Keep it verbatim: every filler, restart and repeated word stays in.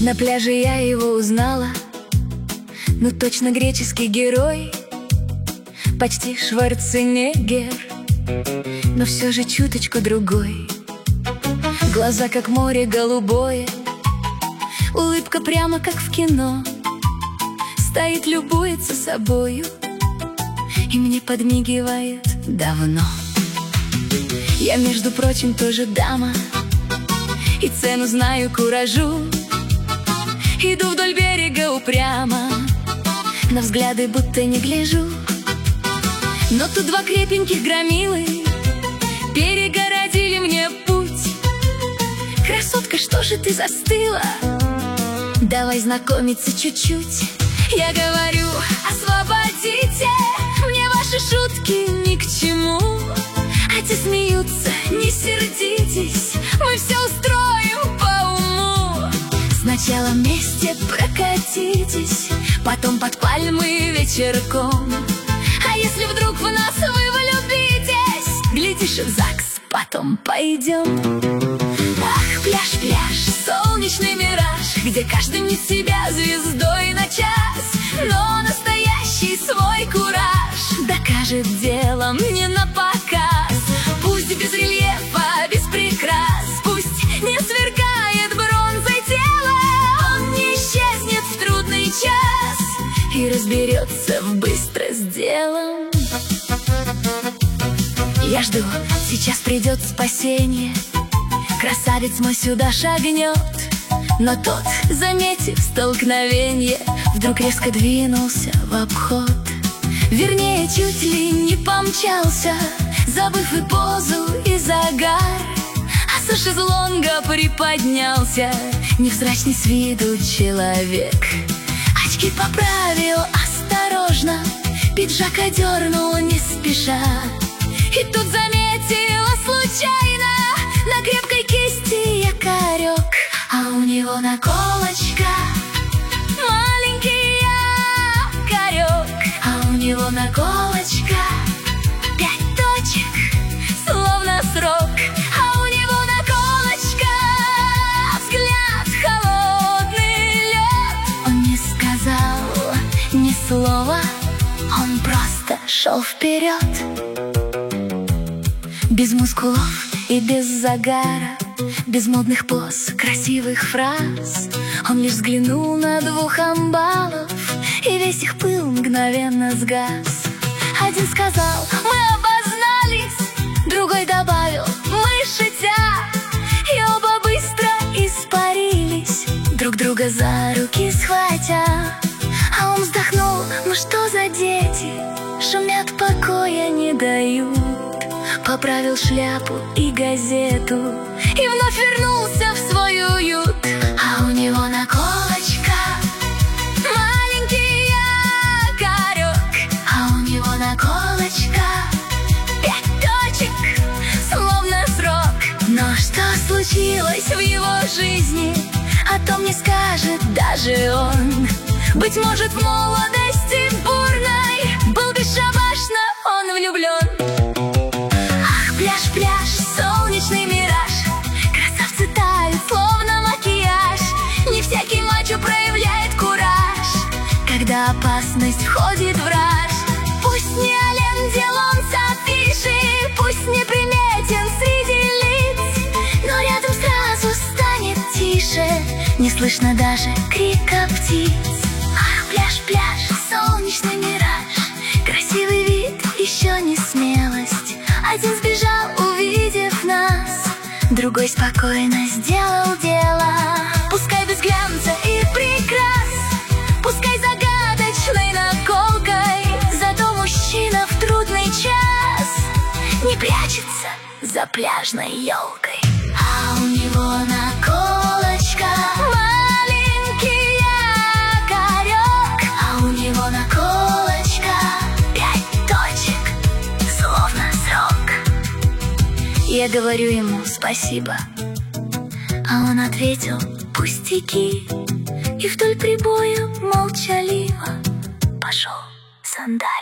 На пляже я его узнала, ну точно греческий герой, почти Шварценеггер, но все же чуточку другой. Глаза как море голубое, улыбка прямо как в кино. Стоит, любуется собою и мне подмигивает давно. Я, между прочим, тоже дама, и цену знаю куражу. Иду вдоль берега упрямо, на взгляды будто не гляжу. Но тут два крепеньких громилы перегородили мне путь. Красотка, что же ты застыла? Давай знакомиться чуть-чуть. Я говорю: освободите, мне ваши шутки ни к чему. А те смеются: не сердитесь, мы все устроим по уму. Сначала вместе прокатитесь, потом под пальмы вечерком. А если вдруг в нас вы влюбитесь, глядишь, в ЗАГС потом пойдем. Ах, пляж, пляж, солнечный мираж, где каждый мнет себя звездой на час. Но настоящий свой кураж докажет делом не на показ. Пусть без рельефа, без прикрас, пусть не сверкает бронзой тело, он не исчезнет в трудный час и разберется быстро с делом. Я жду, сейчас придет спасение, красавец мой сюда шагнет. Но тот, заметив столкновение, вдруг резко двинулся в обход. Вернее, чуть ли не помчался, забыв и позу, и загар. А со шезлонга приподнялся невзрачный с виду человек. Очки поправил осторожно, пиджак одернул не спеша. И тут заметила случайно на крепкой кисти якорек. А у него наколочка, маленький якорек. А у него наколочка, пять точек, словно срок. А у него наколочка, взгляд холодный лед. Он не сказал ни слова, он просто шел вперед. Без мускулов и без загара, без модных поз, красивых фраз. Он лишь взглянул на двух амбалов, и весь их пыл мгновенно сгас. Один сказал: мы обознались, другой добавил: мы шутя. И оба быстро испарились, друг друга за руки схватя. А он вздохнул: ну что за дети, шумят, покоя не дают. Поправил шляпу и газету и вновь вернулся в свой уют. А у него наколочка, маленький якорек. А у него наколочка, пять точек, словно срок. Но что случилось в его жизни, о том не скажет даже он. Быть может, в молодости бурной был бесшабашно он влюблен. Пляж, пляж, солнечный мираж, красавцы тают, словно макияж. Не всякий мачо проявляет кураж, когда опасность входит в раж. Пусть не Ален Делон с афиши, пусть не приметен среди лиц, но рядом сразу станет тише, не слышно даже крика птиц. Ах, пляж, пляж, солнечный мираж, красивый вид, еще не смелость. Один сбежал, увидев нас, другой спокойно сделал дело. Пускай без глянца и прикрас, пускай загадочной наколкой, зато мужчина в трудный час не прячется за пляжной елкой. А у него наколочка, маленький якорек. А у него наколочка, пять точек, словно срок. Я говорю ему спасибо, а он ответил: пустяки. И вдоль прибоя молчаливо пошел сандаль.